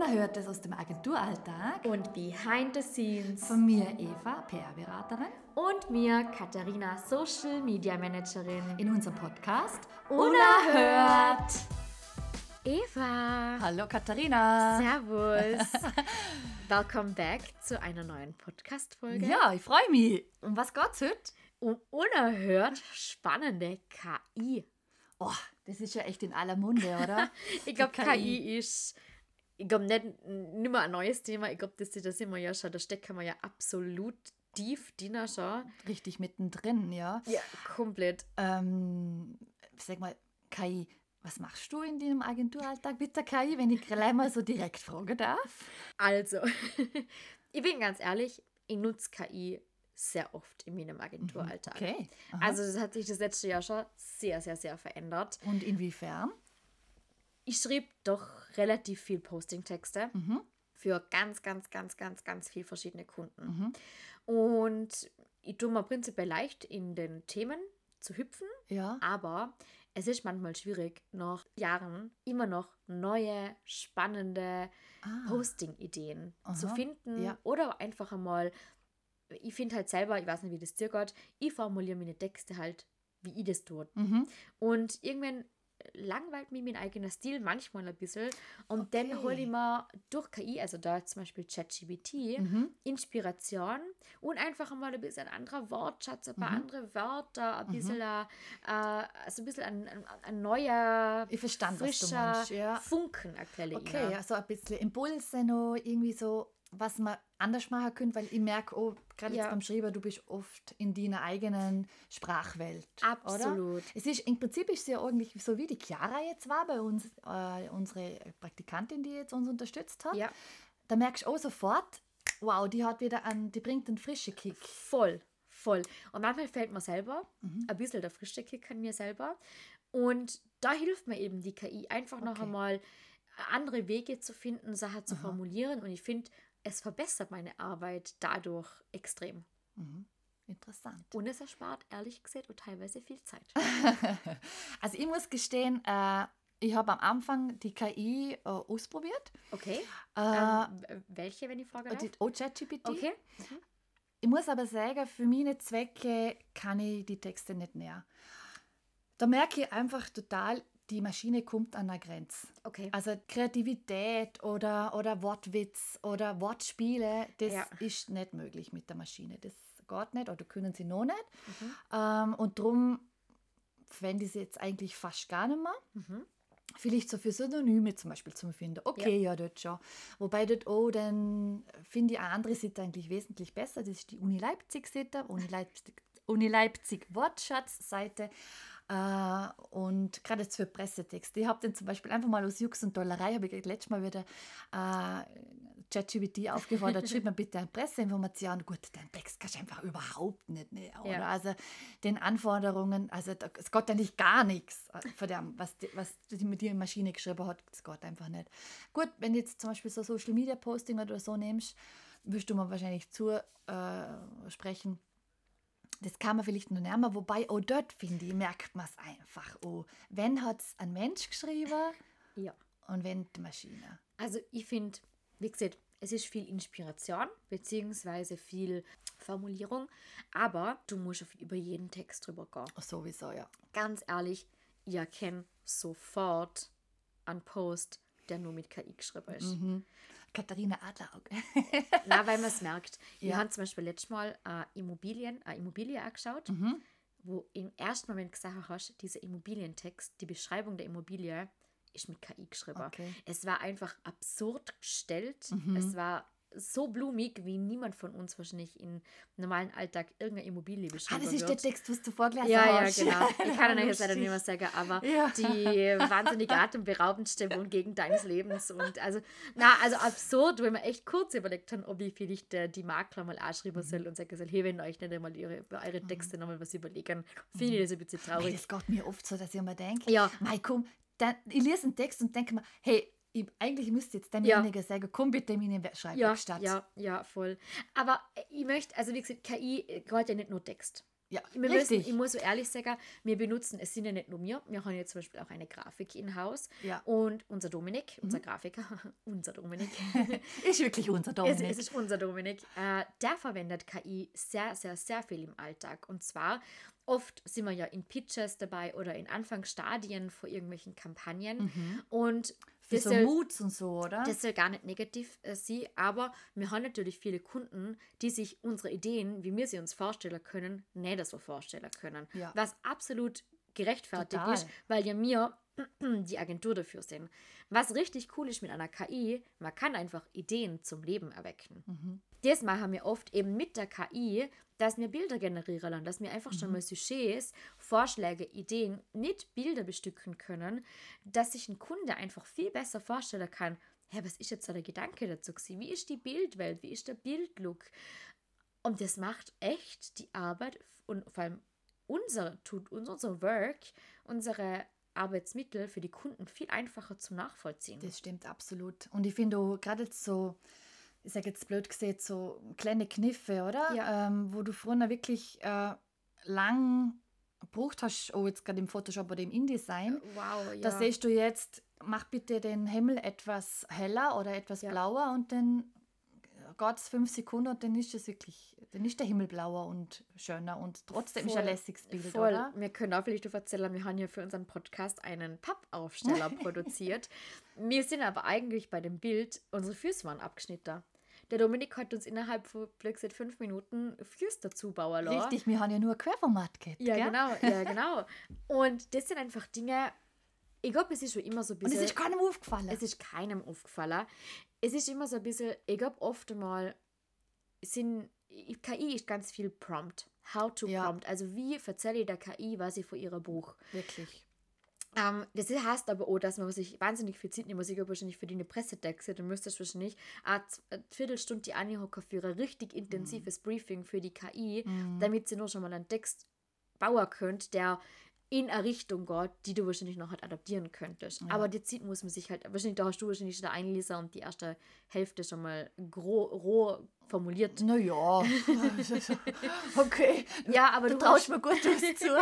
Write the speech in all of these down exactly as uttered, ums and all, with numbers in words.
Unerhörtes aus dem Agenturalltag. Und Behind the Scenes. Von mir Eva, P R-Beraterin. Und mir Katharina, Social Media Managerin. In unserem Podcast Unerhört. Eva. Hallo Katharina. Servus. Welcome back zu einer neuen Podcast-Folge. Ja, ich freue mich. Um was geht's heute? Um unerhört spannende K I. Oh, das ist ja echt in aller Munde, oder? Ich glaube, K I ist, ich glaube, nicht, nicht mehr ein neues Thema. Ich glaube, das, das sind wir ja schon, da stecken wir ja absolut tief drin schon. Richtig mittendrin, ja. Ja, komplett. Ähm, sag mal, K I, was machst du in deinem Agenturalltag mit der K I, wenn ich gleich mal so direkt fragen darf? Also, ich bin ganz ehrlich, ich nutze K I sehr oft in meinem Agenturalltag. Okay. Aha. Also das hat sich das letzte Jahr schon sehr, sehr, sehr verändert. Und inwiefern? Ich schrieb doch relativ viel Posting-Texte Mhm. für ganz, ganz, ganz, ganz, ganz viele verschiedene Kunden. Mhm. Und ich tue mir prinzipiell leicht, in den Themen zu hüpfen, Ja. aber es ist manchmal schwierig, nach Jahren immer noch neue, spannende Ah. Posting-Ideen zu Aha. finden Ja. oder einfach einmal. Ich finde halt selber, ich weiß nicht, wie das dir geht, ich formuliere meine Texte halt, wie ich das tue. Mhm. Und irgendwann langweilt mich mein eigener Stil manchmal ein bisschen. Und Okay. dann hole ich mir durch K I, also da zum Beispiel ChatGPT, Mhm. Inspiration und einfach mal ein bisschen ein anderer Wortschatz, ein paar Mhm. andere Wörter, ein bisschen, äh, also ein bisschen ein, ein, ein neuer, Ich verstand, was du frischer meinst, ja. Funken erkläre ich Okay, Ihnen. also ein bisschen Impulse noch, irgendwie so, was man anders machen könnte, weil ich merke, oh, gerade Ja. jetzt beim Schreiben, du bist oft in deiner eigenen Sprachwelt. Absolut. Oder? Es ist, im Prinzip ist sie ja eigentlich so wie die Chiara jetzt war bei uns, äh, unsere Praktikantin, die jetzt uns unterstützt hat. Ja. Da merkst du auch sofort, wow, die hat wieder einen, die bringt einen frischen Kick. Voll, voll. Und manchmal fällt mir selber Mhm. ein bisschen der frische Kick an mir selber. Und da hilft mir eben die K I, einfach noch Okay. einmal andere Wege zu finden, Sachen zu formulieren. Und ich finde, es verbessert meine Arbeit dadurch extrem. Interessant. Und es erspart, ehrlich gesagt, auch teilweise viel Zeit. Also ich muss gestehen, äh, ich habe am Anfang die K I äh, ausprobiert. Okay. Äh, ähm, welche, wenn ich frage darf? die O ChatGPT. Okay. Ich muss aber sagen, für meine Zwecke kann ich die Texte nicht näher. Da merke ich einfach total, die Maschine kommt an eine Grenze. Okay. Also Kreativität oder, oder Wortwitz oder Wortspiele, das Ja. ist nicht möglich mit der Maschine. Das geht nicht oder können sie noch nicht. Ähm, und darum verwende ich sie jetzt eigentlich fast gar nicht mehr. Vielleicht so für Synonyme zum Beispiel zum Finden. Okay, ja, dort schon. Wobei dort auch dann finde ich eine andere Seite eigentlich wesentlich besser. Das ist die Uni Leipzig-Seite, Uni Leipzig, Uni Leipzig Wortschatzseite. Äh, und gerade jetzt für Pressetexte. Ich habe den zum Beispiel einfach mal aus Jux und Dollerei, habe ich letztes Mal wieder äh, ChatGPT aufgefordert, schreib mir bitte eine Presseinformation. Gut, den Text kannst du einfach überhaupt nicht näher. Oder? Ja. Also den Anforderungen, also da, es geht eigentlich gar nichts von dem, was die, was die mit die Maschine geschrieben hat, das geht einfach nicht. Gut, wenn du jetzt zum Beispiel so Social Media Posting oder so nimmst, wirst du mir wahrscheinlich zu äh, sprechen. Das kann man vielleicht noch näher, wobei auch dort, finde ich, merkt man es einfach. Oh, wenn hat es ein Mensch geschrieben Ja. und wenn die Maschine. Also ich finde, wie gesagt, es ist viel Inspiration beziehungsweise viel Formulierung, aber du musst auf- über jeden Text drüber gehen. Oh, sowieso, ja. Ganz ehrlich, ich erkenne sofort einen Post, der nur mit K I geschrieben ist. Katharina Adlerauge. Na, weil man es merkt. Wir Ja. haben zum Beispiel letztes Mal äh, Immobilien, äh, Immobilie angeschaut, wo im ersten Moment gesagt hast, dieser Immobilientext, die Beschreibung der Immobilie ist mit K I geschrieben. Okay. Es war einfach absurd gestellt. Es war so blumig, wie niemand von uns wahrscheinlich im normalen Alltag irgendeine Immobilie Ah, beschreiben das ist wird. der Text, was du vorgelesen Ja, ja, hast. genau. Ich kann euch jetzt leider Lustig. nicht mehr sagen, aber Ja. die wahnsinnig atemberaubendste Wohngegend deines Lebens. Und also, na, also absurd, wo ich mir echt kurz überlegt habe, ob ich vielleicht äh, die Makler mal anschreiben soll und sagen soll, hey, wenn euch nicht einmal ihre, über eure Texte nochmal was überlegen, finde ich das ein bisschen Hey, traurig. das geht mir oft so, dass ich mir denke, Ja. mei, komm, dann, ich lese einen Text und denke mir, hey, ich, eigentlich müsste jetzt Ja. derjenige sagen, komm bitte in meine Ja, Schreibwerkstatt. ja, ja, voll. Aber ich möchte, also wie gesagt, K I geht ja nicht nur Text. Ja, wir richtig. müssen, ich muss so ehrlich sagen, wir benutzen, es sind ja nicht nur wir, wir haben ja zum Beispiel auch eine Grafik in Haus Ja. und unser Dominik, unser Grafiker, unser Dominik, Ist wirklich unser Dominik. es, es ist unser Dominik, äh, der verwendet K I sehr, sehr, sehr viel im Alltag. Und zwar, oft sind wir ja in Pitches dabei oder in Anfangsstadien vor irgendwelchen Kampagnen und Für das so soll- Moods und so, oder? das soll gar nicht negativ äh, sein, aber wir haben natürlich viele Kunden, die sich unsere Ideen, wie wir sie uns vorstellen können, nicht so vorstellen können. Ja. Was absolut gerechtfertigt Total. ist, weil ja wir die Agentur dafür sind. Was richtig cool ist mit einer K I, man kann einfach Ideen zum Leben erwecken. Mhm. Das machen wir oft eben mit der K I, dass wir Bilder generieren lassen, dass wir einfach schon mal Sujets, Vorschläge, Ideen mit Bilder bestücken können, dass sich ein Kunde einfach viel besser vorstellen kann, hey, was ist jetzt da der Gedanke dazu gewesen? Wie ist die Bildwelt? Wie ist der Bildlook? Und das macht echt die Arbeit und vor allem unser, tut uns unser Work, unsere Arbeitsmittel für die Kunden viel einfacher zu nachvollziehen. Das stimmt absolut. Und ich finde auch gerade jetzt so, ich sage jetzt blöd gesehen, so kleine Kniffe, oder? Ja. Ähm, wo du früher wirklich äh, lang gebraucht hast, oh, jetzt gerade im Photoshop oder im InDesign. Wow, ja. Da siehst du jetzt, mach bitte den Himmel etwas heller oder etwas Ja. blauer und dann geht es fünf Sekunden und dann ist es wirklich, dann ist der Himmel blauer und schöner und trotzdem ist ein Voll, lässiges Bild, Voll. oder? Wir können auch vielleicht erzählen, wir haben ja für unseren Podcast einen Pappaufsteller produziert. Wir sind aber eigentlich bei dem Bild, unsere Füße waren abgeschnitten. Der Dominik hat uns innerhalb von blöd gesagt, fünf Minuten Füße dazu bauen lassen. Richtig, wir haben ja nur ein Querformat gehabt, Ja, gell? genau, ja, genau. Und das sind einfach Dinge, ich glaube, es ist schon immer so ein Und bisschen... es ist keinem aufgefallen. Es ist keinem aufgefallen. Es ist immer so ein bisschen, ich glaube, oft einmal sind, K I ist ganz viel Prompt. How to Ja. Prompt. Also wie erzähle ich der K I, was ich von ihrer Buch. Wirklich. Ähm, das heißt aber auch, dass man sich wahnsinnig viel Zeit nehmen muss. Ich glaube wahrscheinlich für die Pressetexte, dann müsstest du wahrscheinlich eine Z- eine Viertelstunde die anhocken für ein richtig intensives Briefing für die K I, damit sie nur schon mal einen Text bauen könnt, der in eine Richtung geht, die du wahrscheinlich noch halt adaptieren könntest. Aber die Zeit muss man sich halt, wahrscheinlich, da hast du wahrscheinlich schon einlesen und die erste Hälfte schon mal gro, roh formuliert. Naja. Okay. Ja, aber Du du traust hast, mir gut was zu.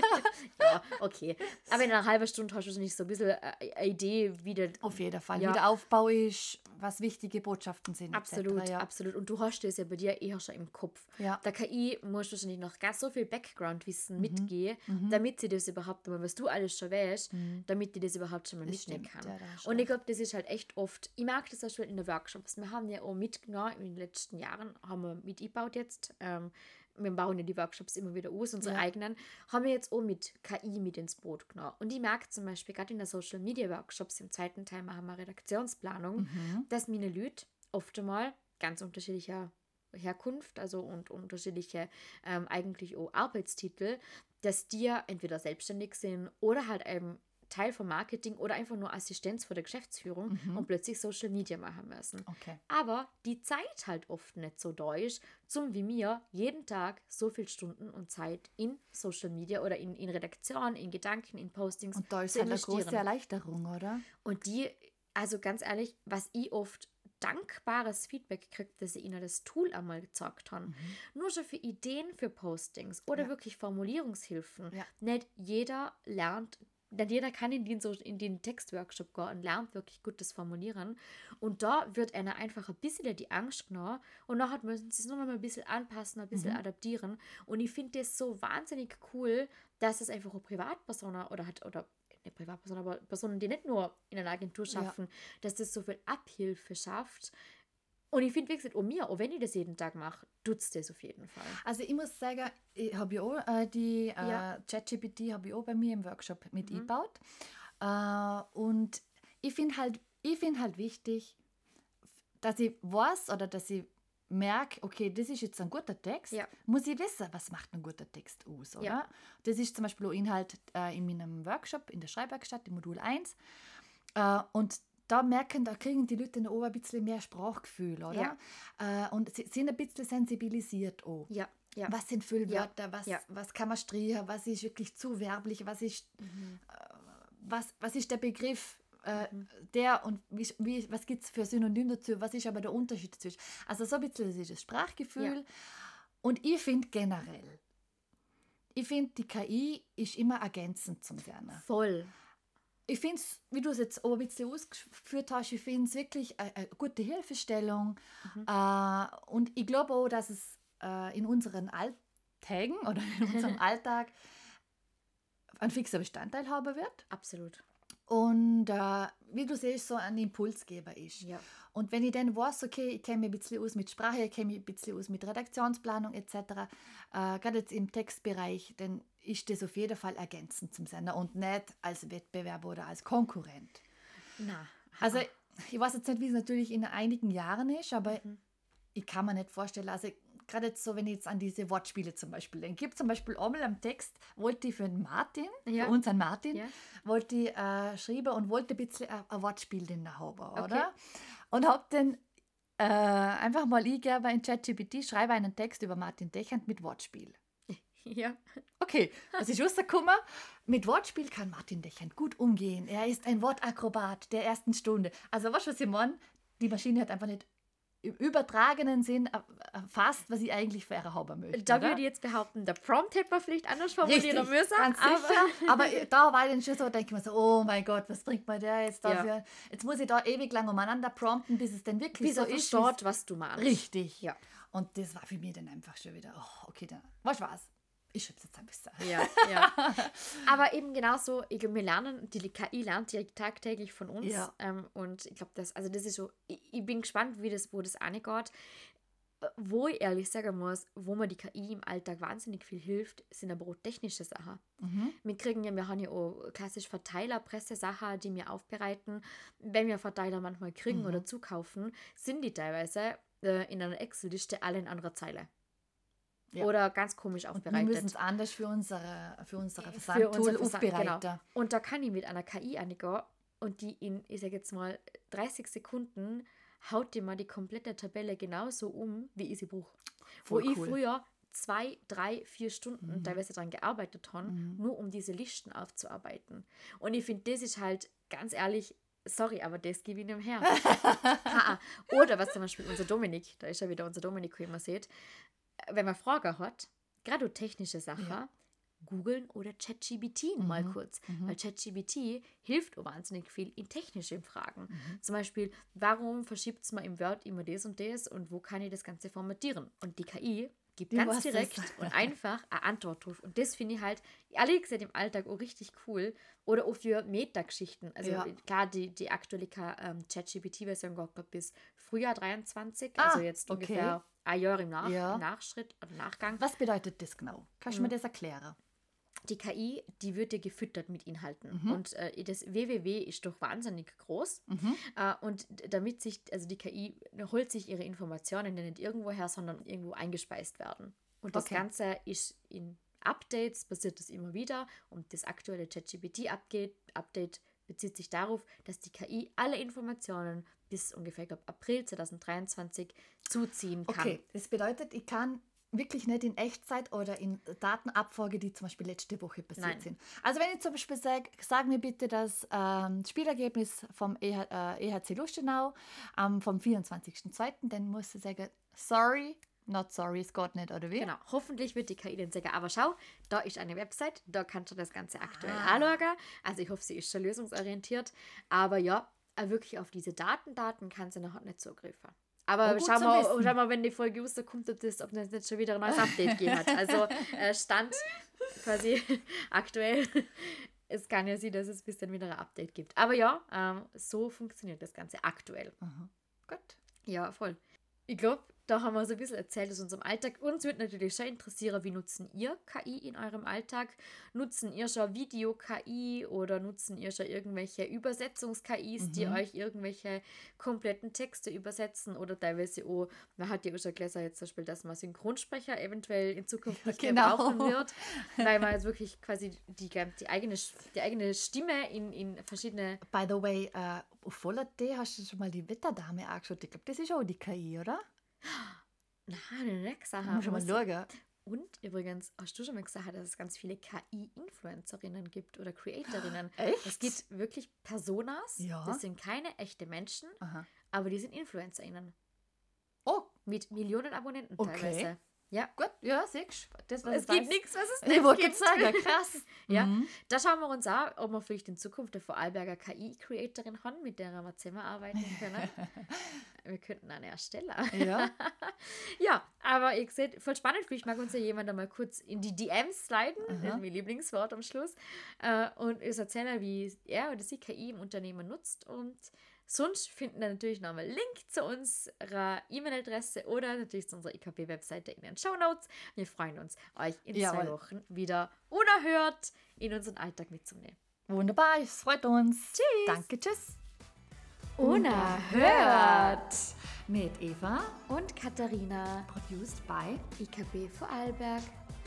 ja, okay. Aber in einer halben Stunde hast du wahrscheinlich so ein bisschen eine Idee, wie der Auf jeden Fall. Ja. Wie der Aufbau ist, was wichtige Botschaften sind. Absolut, et cetera, ja. absolut. Und du hast das ja bei dir eher schon im Kopf. Ja. Der K I muss wahrscheinlich noch ganz so viel Background-Wissen mitgehen, damit sie das überhaupt mal, was du alles schon weißt, damit die das überhaupt schon mal Das mitnehmen stimmt, kann. ja, da hast du Und ich recht. glaube, das ist halt echt oft, ich merke das auch schon in den Workshops. Wir haben ja auch mitgenommen, in den letzten Jahren haben wir mit eingebaut jetzt, ähm, wir bauen ja die Workshops immer wieder aus, unsere Ja. eigenen, haben wir jetzt auch mit K I mit ins Boot genommen. Und ich merke zum Beispiel, gerade in der Social Media Workshops, im zweiten Teil machen wir Redaktionsplanung, Mhm. dass meine Leute oft einmal ganz unterschiedlicher Herkunft, also und unterschiedliche ähm, eigentlich auch Arbeitstitel, dass die entweder selbstständig sind oder halt eben Teil vom Marketing oder einfach nur Assistenz vor der Geschäftsführung und plötzlich Social Media machen müssen. Okay. Aber die Zeit halt oft nicht so da ist, zum wie mir jeden Tag so viele Stunden und Zeit in Social Media oder in, in Redaktion, in Gedanken, in Postings Und da ist zu halt eine investieren. große Erleichterung, oder? Und die, also ganz ehrlich, was ich oft dankbares Feedback kriegt, dass ich ihnen das Tool einmal gezeigt habe. Nur schon für Ideen für Postings oder Ja. wirklich Formulierungshilfen. Ja. Nicht jeder lernt, nicht jeder kann in den, so, in den Textworkshop gehen und lernt wirklich gutes Formulieren. Und da wird einer einfach ein bisschen die Angst genommen und nachher müssen sie es nur noch mal ein bisschen anpassen, ein bisschen adaptieren. Und ich finde das so wahnsinnig cool, dass es einfach eine Privatperson oder hat, oder nicht Privatperson, aber Personen, die nicht nur in einer Agentur schaffen, dass das so viel Abhilfe schafft. Und ich finde, wie gesagt, auch mir, auch wenn ich das jeden Tag mache, tut es das auf jeden Fall. Also ich muss sagen, ich habe ja auch äh, die äh, Ja. ChatGPT habe ich auch bei mir im Workshop mit eingebaut. Äh, und ich finde halt, ich finde halt wichtig, dass ich weiß oder dass ich merke, okay, das ist jetzt ein guter Text, Ja. muss ich wissen, was macht ein guter Text aus, oder? Ja. Das ist zum Beispiel auch Inhalt äh, in meinem Workshop in der Schreibwerkstatt, im Modul eins. Äh, und da merken, da kriegen die Leute auch ein bisschen mehr Sprachgefühl, oder? Äh, und sie sind ein bisschen sensibilisiert auch. Ja, ja. Was sind Füllwörter, was, Ja. was kann man streichen, was ist wirklich zu werblich, was ist, Mhm. äh, was, was ist der Begriff, äh, der und wie, wie, was gibt es für Synonym dazu, was ist aber der Unterschied dazwischen. Also so ein bisschen das ist das Sprachgefühl. Ja. Und ich finde generell, ich finde, die K I ist immer ergänzend zum Lernen. Voll. Ich finde es, wie du es jetzt auch ein bisschen ausgeführt hast, ich finde es wirklich eine, eine gute Hilfestellung. Mhm. Äh, und ich glaube auch, dass es äh, in unseren Alltagen oder in unserem Alltag ein fixer Bestandteil haben wird. Absolut. Und äh, wie du siehst, so ein Impulsgeber ist. Ja. Und wenn ich dann weiß, okay, ich kenne mich ein bisschen aus mit Sprache, ich kenne mich ein bisschen aus mit Redaktionsplanung et cetera, äh, gerade jetzt im Textbereich, dann ist das auf jeden Fall ergänzend zum Sender und nicht als Wettbewerber oder als Konkurrent. Na. Also ich weiß jetzt nicht, wie es natürlich in einigen Jahren ist, aber Mhm. ich kann mir nicht vorstellen, also gerade jetzt so, wenn ich jetzt an diese Wortspiele zum Beispiel denke, gibt zum Beispiel einmal am Text, wollte ich für den Martin, Ja. für unseren Martin, Ja. wollte ich äh, schreiben und wollte ein bisschen ein, ein Wortspiel drin haben, oder? Okay. Und habe dann äh, einfach mal eingegeben in ChatGPT, schreibe einen Text über Martin Dechand mit Wortspiel. Ja. Okay, was ist rausgekommen? Mit Wortspiel kann Martin Dechand gut umgehen. Er ist ein Wortakrobat der ersten Stunde. Also weißt du, was ich meine? Die Maschine hat einfach nicht im übertragenen Sinn erfasst, was ich eigentlich für ihre haben möchte. Da oder? würde ich jetzt behaupten, der Prompt hätte man vielleicht anders formulieren müssen. ganz aber sicher. Aber da war ich dann schon so, denke ich mir so, oh mein Gott, was bringt mir der jetzt dafür? Ja. Jetzt muss ich da ewig lang umeinander prompten, bis es dann wirklich Bis so er ist. versteht, was du machst. Richtig. Ja. Und das war für mich dann einfach schon wieder, oh, okay, dann, weißt du was? Ich schreibe es jetzt ein bisschen. Ja, ja. Aber eben genauso, ich glaube, wir lernen, die K I lernt ja tagtäglich von uns. Ja. Ähm, und ich glaube, das, also das ist so, ich, ich bin gespannt, wie das, wo das angeht. Wo ich ehrlich sagen muss, wo mir die K I im Alltag wahnsinnig viel hilft, sind aber auch technische Sachen. Mhm. Wir kriegen ja, wir haben ja auch klassisch Verteiler, Pressesachen, die wir aufbereiten. Wenn wir Verteiler manchmal kriegen Mhm. oder zukaufen, sind die teilweise äh, in einer Excel-Liste alle in anderer Zeile. Ja. Oder ganz komisch Und aufbereitet. wir müssen es anders für unsere, für unsere Für Versandtool unser Versand- aufbereiten. genau. Und da kann ich mit einer K I angehen und die in, ich sage jetzt mal, dreißig Sekunden haut die mal die komplette Tabelle genauso um, wie ich sie brauche. Wo Voll ich cool. früher zwei, drei, vier Stunden Mhm. teilweise daran gearbeitet habe, Mhm. nur um diese Listen aufzuarbeiten. Und ich finde, das ist halt, ganz ehrlich, sorry, aber das gebe ich nicht mehr her. Ha-ha. Oder was zum Beispiel unser Dominik, da ist ja wieder unser Dominik, wie man sieht, wenn man Fragen hat, gerade technische Sachen, Ja. googeln oder ChatGPT mal Mhm. kurz. Mhm. Weil ChatGPT hilft auch wahnsinnig viel in technischen Fragen. Mhm. Zum Beispiel, warum verschiebt es mir im Word immer das und das und wo kann ich das Ganze formatieren? Und die K I gibt Die ganz weiß direkt das. und einfach eine Antwort drauf. Und das finde ich halt, ehrlich gesagt, im Alltag auch richtig cool. Oder auch für Metageschichten. Also Ja. klar, die, die aktuelle K- ähm, ChatGPT-Version geht glaub, bis Frühjahr dreiundzwanzig, Ah, also jetzt okay. ungefähr ein Jahr im, Nach Ja. im Nachschritt oder Nachgang. Was bedeutet das genau? Kannst du Mhm. mir das erklären? Die K I, die wird dir gefüttert mit Inhalten. Mhm. Und äh, das W W W ist doch wahnsinnig groß. Mhm. Äh, und d- damit sich, also die K I holt sich ihre Informationen nicht irgendwo her, sondern irgendwo eingespeist werden. Und das Okay. Ganze ist in Updates, passiert das immer wieder. Und das aktuelle ChatGPT-Update Update bezieht sich darauf, dass die K I alle Informationen bis ungefähr, ich glaube, April zweitausenddreiundzwanzig zuziehen kann. Okay, das bedeutet, ich kann wirklich nicht in Echtzeit oder in Datenabfolge, die zum Beispiel letzte Woche passiert Nein. sind. Also wenn ich zum Beispiel sage, sag mir bitte das ähm, Spielergebnis vom E H, äh, E H C Lustenau ähm, vom vierundzwanzigsten zweiten, dann muss ich sagen, sorry, not sorry, es geht nicht, oder wie? Genau, hoffentlich wird die K I dann sagen, aber schau, da ist eine Website, da kannst du das Ganze aktuell Ah. anschauen. Also ich hoffe, sie ist schon lösungsorientiert. Aber ja, äh, wirklich auf diese Daten, Daten kann sie noch nicht zugreifen. Aber Oh, gut schau zu mal, wissen. schau mal, wenn die Folge rauskommt, ob das, ob das nicht schon wieder ein neues Update gegeben hat. Also äh, Stand quasi aktuell. Es kann ja sein, dass es bis dann wieder ein Update gibt. Aber ja, ähm, so funktioniert das Ganze aktuell. Aha. Gut. Ja, voll. Ich glaube, da haben wir so ein bisschen erzählt aus unserem Alltag. Uns würde natürlich schon interessieren, wie nutzen ihr K I in eurem Alltag? Nutzen ihr schon Video-K I oder nutzen ihr schon irgendwelche Übersetzungs-K Is, die Mhm. euch irgendwelche kompletten Texte übersetzen oder teilweise auch, man hat ja auch schon gelesen jetzt zum Beispiel, dass man Synchronsprecher eventuell in Zukunft nicht Genau. mehr brauchen wird, weil man jetzt wirklich quasi die, die, eigene, die eigene Stimme in, in verschiedene... By the way, äh, auf Voller D hast du schon mal die Wetterdame angeschaut. Ich glaube, das ist auch die K I, oder? Na, eine nächste Da muss man mal schauen. Und übrigens, hast du schon mal gesagt, dass es ganz viele K I-Influencerinnen gibt oder Creatorinnen. Echt? Es gibt wirklich Personas, Ja. das sind keine echte Menschen, Aha. aber die sind Influencerinnen. Oh, Mit Millionen Abonnenten Okay. teilweise. Ja. Gut, ja, siehst du. Das, was Es ich gibt weiß. nichts, was es Ich nicht wollte gibt. gerade sagen, krass. Ja, Mhm. da schauen wir uns an, ob wir vielleicht in Zukunft eine Vorarlberger K I-Creatorin haben, mit der wir zusammenarbeiten können. Wir könnten eine erstellen. Ja. Ja, aber ihr seht, voll spannend. Vielleicht mag uns ja jemand einmal kurz in die D Ms sliden, das ist mein Lieblingswort am Schluss, äh, und uns erzählen, wie er oder sie K I im Unternehmen nutzt. Und sonst finden wir natürlich nochmal einen Link zu unserer E-Mail-Adresse oder natürlich zu unserer I K B-Webseite in den Shownotes. Wir freuen uns, euch in Jawohl. zwei Wochen wieder unerhört in unseren Alltag mitzunehmen. Wunderbar, es freut uns. Tschüss. Danke, tschüss. Unerhört Mit Eva, und Katharina, produced by I K B Vorarlberg.